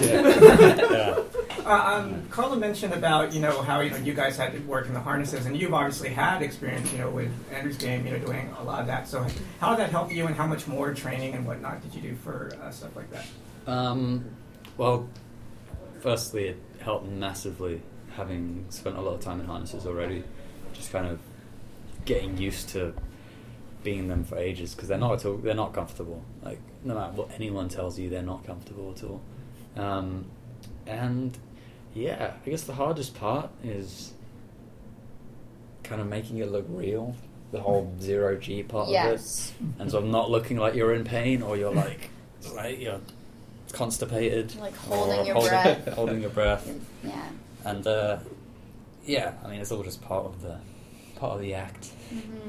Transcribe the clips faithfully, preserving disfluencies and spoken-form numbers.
yeah. Uh, um, Carla mentioned about, you know, how, you know, you guys had to work in the harnesses, and you've obviously had experience, you know, with Ender's Game, you know, doing a lot of that. So how did that help you, and how much more training and whatnot did you do for uh, stuff like that? Um, well, firstly, it helped massively, having spent a lot of time in harnesses already. Just kind of getting used to being in them for ages, because they're not at all, they're not comfortable. Like, no matter what anyone tells you, they're not comfortable at all. Um, and yeah, I guess the hardest part is kind of making it look real, the whole zero G part yes. of it. And so not looking like you're in pain, or you're like, like you're constipated. Like holding or your holding, breath. holding your breath. Yeah. And uh, yeah, I mean, it's all just part of the part of the act. Mm-hmm.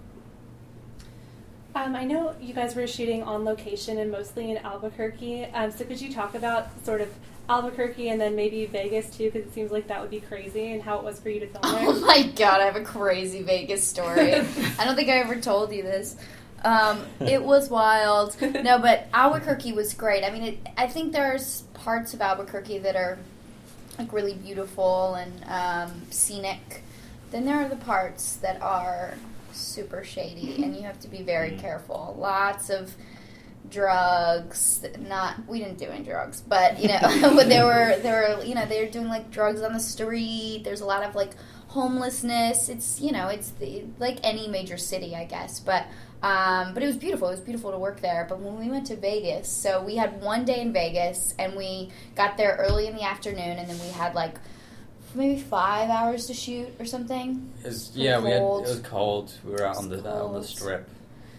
Um, I know you guys were shooting on location and mostly in Albuquerque. Um, so could you talk about sort of Albuquerque and then maybe Vegas too, because it seems like that would be crazy, and how it was for you to film there? Oh my god, I have a crazy Vegas story. I don't think I ever told you this. Um, it was wild. No, but Albuquerque was great. I mean, it, I think there's parts of Albuquerque that are like really beautiful and um, scenic. Then there are the parts that are super shady, and you have to be very careful. Lots of drugs. Not we didn't do any drugs, but you know, but there were there were you know they were doing like drugs on the street. There's a lot of like homelessness. It's you know it's the, like any major city, I guess, but. Um, but it was beautiful. It was beautiful to work there. But when we went to Vegas, so we had one day in Vegas, and we got there early in the afternoon, and then we had like maybe five hours to shoot or something. It was, yeah, we had, it cold. was cold. We were out on the cold. on the strip.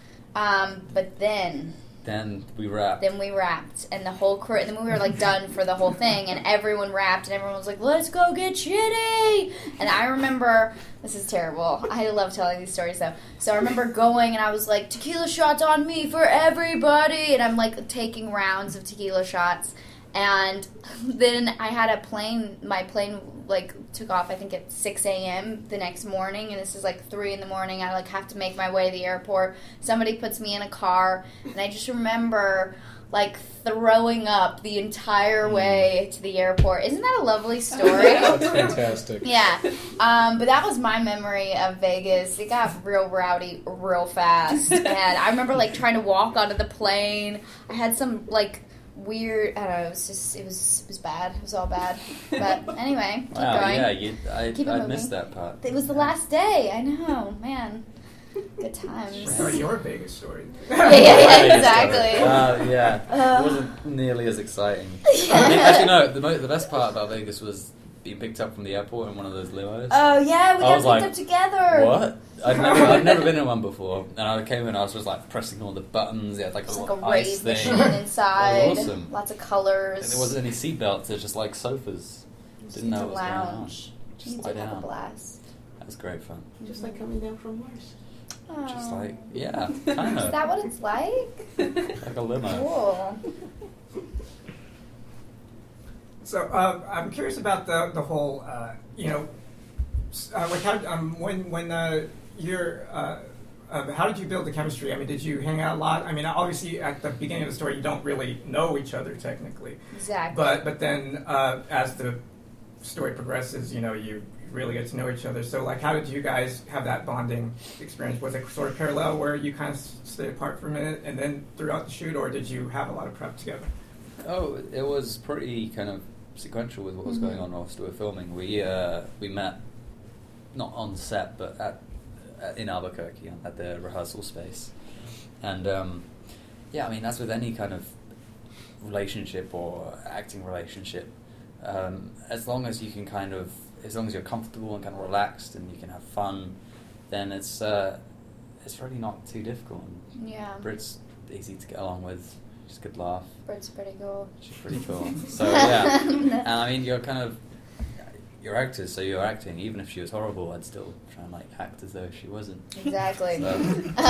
Um, but then, Then we wrapped. then we wrapped, and the whole crew. And then we were like done for the whole thing, and everyone wrapped, and everyone was like, "Let's go get shitty." And I remember, this is terrible. I love telling these stories though. So I remember going, and I was like, "Tequila shots on me for everybody," and I'm like taking rounds of tequila shots. And then I had a plane, my plane, like, took off, I think, at six a.m. the next morning, and this is, like, three in the morning. I, like, have to make my way to the airport. Somebody puts me in a car, and I just remember, like, throwing up the entire way to the airport. Isn't that a lovely story? That's fantastic. Yeah. Um, but that was my memory of Vegas. It got real rowdy real fast. And I remember, like, trying to walk onto the plane. I had some, like... weird. I don't know. It was just. It was. It was bad. It was all bad. But anyway, keep wow, going. yeah, you, I, Keep it I moving. missed that part. It was the last day. I know, man. Good times. Or your Vegas story. Yeah, yeah, yeah, exactly. Uh, yeah, Uh, it wasn't nearly as exciting. Yeah. I mean, actually, no. The, mo- the best part about Vegas was being picked up from the airport in one of those limos. Oh yeah, we I got was picked like, up together. What? I'd never, I'd never been in one before, and I came in. I was just like pressing all the buttons. It had like It's a like a little ice rave thing, machine inside. It was awesome. Lots of colors. and there wasn't any seatbelts. There's just like sofas. Didn't know It's a what was going on. lounge. Just You lie did have a down. blast. That was great fun. Just like coming down from Mars. Oh. Just like yeah, kind Is of that what it's like? like a limo. Cool. So uh, I'm curious about the the whole, uh, you know, s- uh, like how um, when when uh, you're. Uh, uh, how did you build the chemistry? I mean, did you hang out a lot? I mean, obviously at the beginning of the story, you don't really know each other technically, Exactly. but but then uh, as the story progresses, you know, you really get to know each other. So, like, how did you guys have that bonding experience? Was it sort of parallel where you kind of stayed apart for a minute and then throughout the shoot, or did you have a lot of prep together? Oh, it was pretty kind of sequential with what was Mhm. going on whilst we were filming. We uh, we met not on set, but at, at in Albuquerque at the rehearsal space, and um, yeah, I mean, as with any kind of relationship or acting relationship, um, as long as you can kind of, as long as you're comfortable and kind of relaxed and you can have fun, then it's uh, it's really not too difficult. And Yeah. Brit's easy to get along with. She's a good laugh. Brit's pretty cool. She's pretty cool. So yeah, and I mean, you're kind of you're actors, so you're acting. Even if she was horrible, I'd still try and like act as though she wasn't. Exactly. So.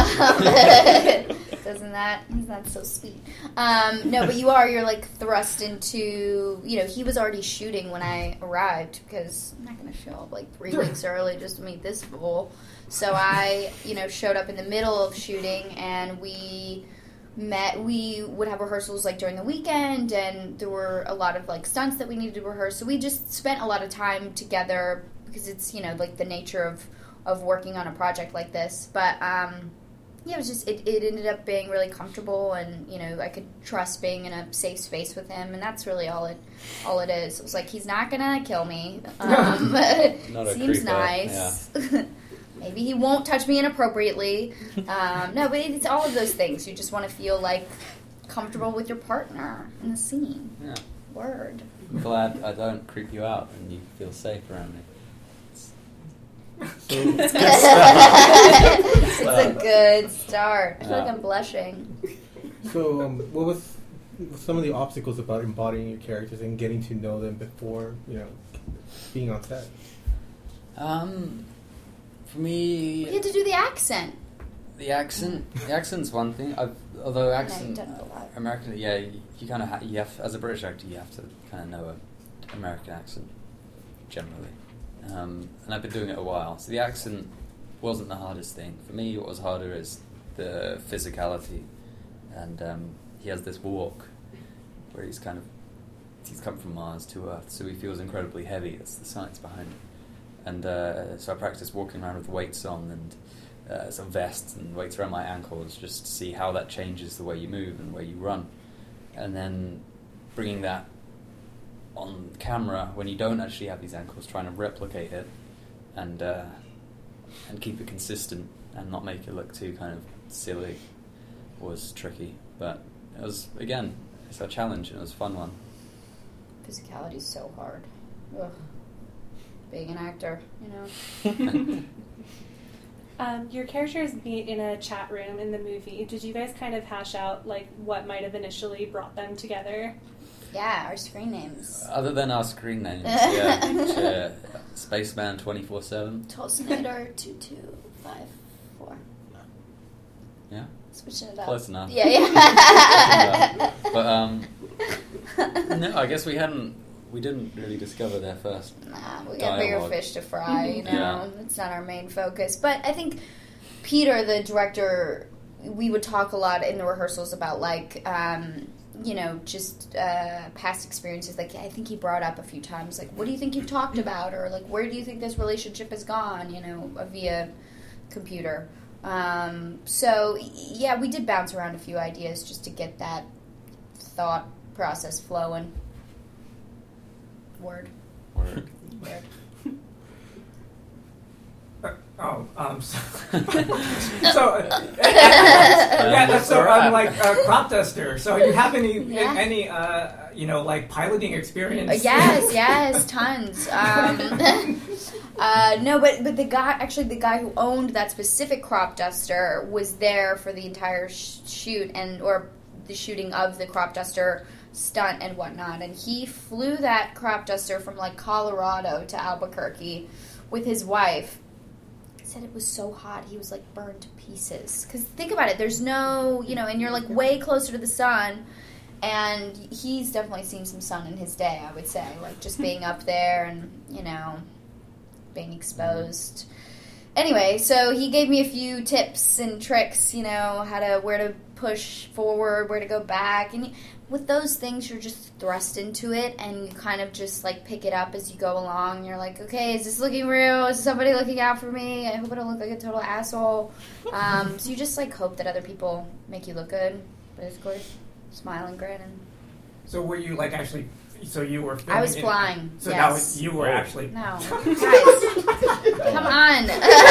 Doesn't that isn't that so sweet? Um, no, but you are you're like thrust into you know he was already shooting when I arrived because I'm not going to show up like three weeks early just to meet this fool. So I you know showed up in the middle of shooting and we met. We would have rehearsals like during the weekend, and there were a lot of like stunts that we needed to rehearse. So we just spent a lot of time together because it's, you know, like the nature of of working on a project like this. But um, yeah, it was just it, it ended up being really comfortable, and you know I could trust being in a safe space with him, and that's really all it all it is. It was like he's not gonna kill me. Um, Not a seems creeper, nice. Yeah. Maybe he won't touch me inappropriately. Um, no, but it's all of those things. You just want to feel like comfortable with your partner in the scene. Yeah. Word. I'm glad I don't creep you out and you feel safe around me. It's a good start. I feel Yeah. like I'm blushing. So, um, what was some of the obstacles about embodying your characters and getting to know them before, you know, being on set? Um, for me, You had to do the accent. the accent, the accent's one thing. I've, although I know, accent, you've done it a lot. American, yeah, you, you kind of ha- you have as a British actor, you have to kind of know a American accent generally. Um, and I've been doing it a while, so the accent wasn't the hardest thing for me. What was harder is the physicality, and um, he has this walk where he's kind of he's come from Mars to Earth, so he feels incredibly heavy. That's the science behind it. And uh, so I practiced walking around with weights on and uh, some vests and weights around my ankles just to see how that changes the way you move and the way you run. And then bringing that on camera when you don't actually have these ankles, trying to replicate it and uh, and keep it consistent and not make it look too kind of silly was tricky. But it was, again, it's a challenge and it was a fun one. Physicality's so hard. Ugh. Being an actor, you know. Um, your characters meet in a chat room in the movie. Did you guys kind of hash out like what might have initially brought them together? Yeah, our screen names. Other than our screen names, yeah. Which, uh, Spaceman twenty-four seven. Tulsinator two two five four. Yeah. Switching it up. Close enough. Yeah, yeah. But, um, no, I guess we hadn't, we didn't really discover their first Nah, we got bigger dialogue. fish to fry, you know. Yeah. It's not our main focus. But I think Peter, the director, we would talk a lot in the rehearsals about, like, um, you know, just uh, past experiences. Like, I think he brought up a few times, like, what do you think you've talked about? Or, like, where do you think this relationship has gone, you know, via computer. Um, so, yeah, we did bounce around a few ideas just to get that thought process flowing. Word. Word. Word. Uh, oh, um, so, so uh, yeah, so um, like uh, crop duster. So you have any Yeah. any uh, you know like piloting experience? Uh, yes, yes, tons. Um, uh, no, but but the guy, actually, the guy who owned that specific crop duster was there for the entire sh- shoot and or the shooting of the crop duster stunt and whatnot. And he flew that crop duster from like Colorado to Albuquerque with his wife. Said it was so hot he was like burned to pieces. Because think about it, there's no, you know, and you're like way closer to the sun. And he's definitely seen some sun in his day, I would say. Like, just being up there and, you know, being exposed. Anyway, so he gave me a few tips and tricks, you know, how to, where to push forward, where to go back. And with those things, you're just thrust into it, and you kind of just, like, pick it up as you go along. You're like, okay, is this looking real? Is somebody looking out for me? I hope I don't look like a total asshole. Um, so you just, like, hope that other people make you look good. But, of course, smile and grin and... So were you like actually? So you were. Filming I was in- flying. So yes. that was you were actually. No, guys, come on.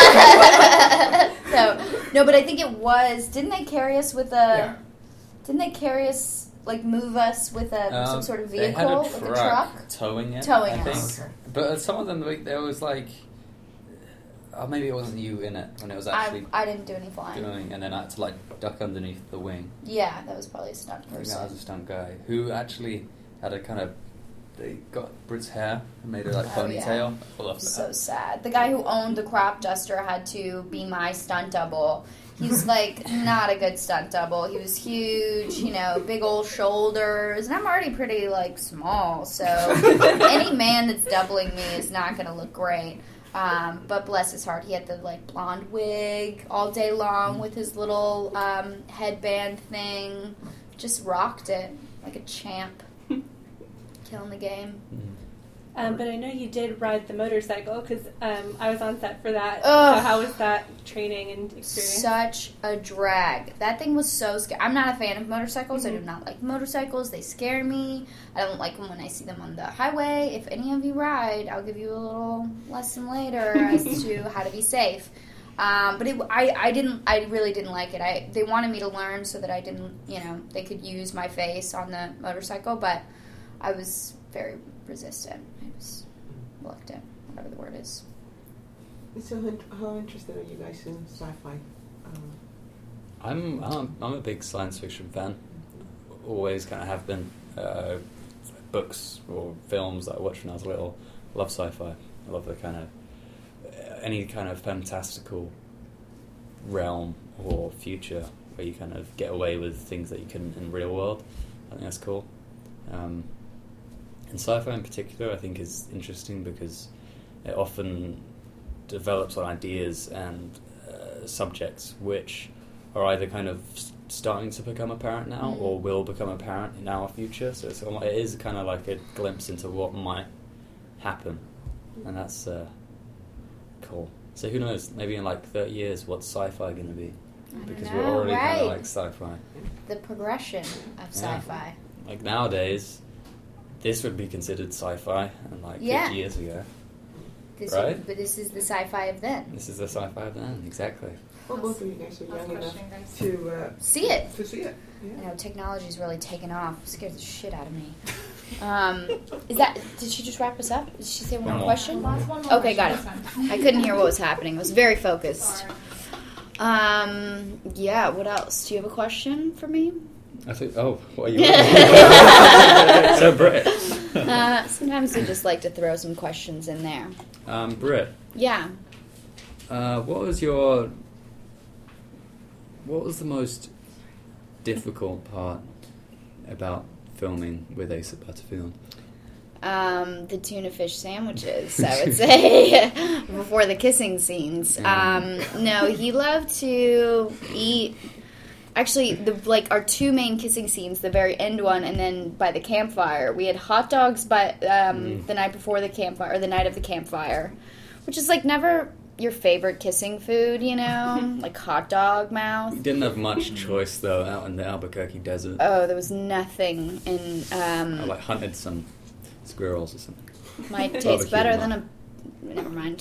so no, but I think it was. Didn't they carry us with a? Yeah. Didn't they carry us like move us with a Um, some sort of they had vehicle, a like a truck truck? towing it. Towing I think. us. Okay. But some of them, like, there was like, oh, maybe it wasn't you in it when it was actually I I didn't do any flying. doing, and then I had to like duck underneath the wing. Yeah, that was probably a stunt I think person. that was a stunt guy who actually had a kind of, they got Brit's hair and made it like Oh, yeah. ponytail. I love So that. sad. The guy who owned the crop duster had to be my stunt double. He's like not a good stunt double. He was huge, you know, big old shoulders, and I'm already pretty like small. So any man that's doubling me is not going to look great. Um, but bless his heart, he had the like blonde wig all day long with his little um, headband thing. Just rocked it like a champ, killing the game. Um, but I know you did ride the motorcycle because um, I was on set for that. Ugh. So how was that training and experience? Such a drag. That thing was so scary. I'm not a fan of motorcycles. Mm-hmm. I do not like motorcycles. They scare me. I don't like them when I see them on the highway. If any of you ride, I'll give you a little lesson later as to how to be safe. Um, but it, I, I didn't. I really didn't like it. I they wanted me to learn so that I didn't. You know, they could use my face on the motorcycle, but I was very resistant. I was reluctant, whatever the word is. So how- how interested are you guys in sci-fi? Um, I'm I'm, I'm a big science fiction fan. Always kind of have been. Uh, books or films that I watched when I was little. I love sci-fi. I love the kind of any kind of fantastical realm or future where you kind of get away with things that you couldn't in the real world. I think that's cool. Um, and sci-fi in particular, I think, is interesting because it often develops on ideas and uh, subjects which are either kind of s- starting to become apparent now Mm. or will become apparent in our future. So it's, almo- it is kind of like a glimpse into what might happen, and that's uh, cool. So who knows? Maybe in like thirty years, what's sci-fi going to be? I don't Because know, we're already kind right. of like sci-fi. The progression of Yeah. sci-fi. Like nowadays, this would be considered sci-fi, and like Yeah. fifty years ago, This Right? would- but this is the sci-fi of then. this is the sci-fi of then. Exactly. well, both of you guys are Last young enough question, guys. to uh, See it. to see it. You Yeah. know, technology's really taken off. It scares the shit out of me. Um, is that? Did she just wrap us up? Did she say one One more more. question? Last one more Okay, got it. question. I couldn't hear what was happening. I was very focused. Sorry. Um, yeah. What else? Do you have a question for me? I think. Oh, what are you? So Britt. Uh, sometimes we just like to throw some questions in there. Um, Britt. Yeah. Uh, what was your? What was the most difficult part about filming with Asa Butterfield? Um, the tuna fish sandwiches, I would say, before the kissing scenes. Um, no, he loved to eat. Actually, the like our two main kissing scenes, the very end one, and then by the campfire. We had hot dogs by um, Mm. the night before the campfire, or the night of the campfire, which is like never your favorite kissing food, you know, like hot dog mouth. You didn't have much choice though out in the Albuquerque desert. Oh, there was nothing in. Um, I like hunted some squirrels or something. Might taste Barbecue better them than a. Never mind.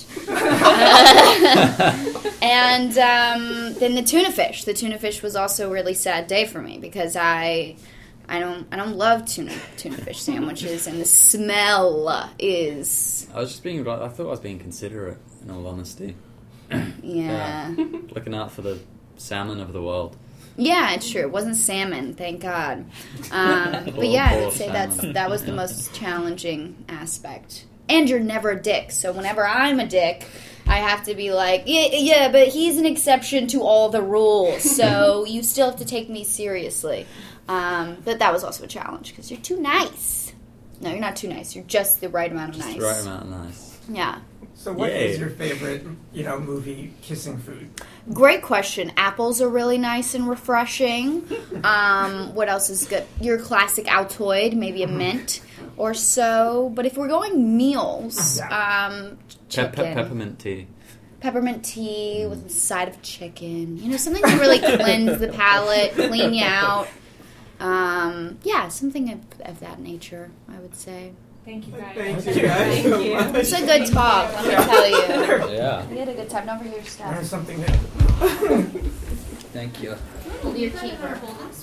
And um, then the tuna fish. The tuna fish was also a really sad day for me because I, I don't, I don't love tuna tuna fish sandwiches, and the smell is, I was just being. I thought I was being considerate. In all honesty. yeah, Looking out for the salmon of the world. yeah. It's true. It wasn't salmon, thank God. Um, but Oh, yeah, I poor would say that's salmon. that was the most challenging aspect. And you're never a dick, so whenever I'm a dick, I have to be like, yeah, yeah, but he's an exception to all the rules, so you still have to take me seriously. Um, but that was also a challenge, because you're too nice. No, you're not too nice. You're just the right amount of Just nice. the right amount of nice. Yeah. So, what is Yay. your favorite, you know, movie kissing food? Great question. Apples are really nice and refreshing. Um, what else is good? Your classic Altoid, maybe a mint or so. But if we're going meals, um, Pe- chicken. pe- peppermint tea. Peppermint tea with a side of chicken. You know, something to really cleanse the palate, clean you out. Um, yeah, something of, of that nature, I would say. Thank you, guys. Thank you guys so you. much. It's a good talk, let me tell you. Yeah. We had a good time. Don't forget your There's stuff. something that Thank you. Hold your key.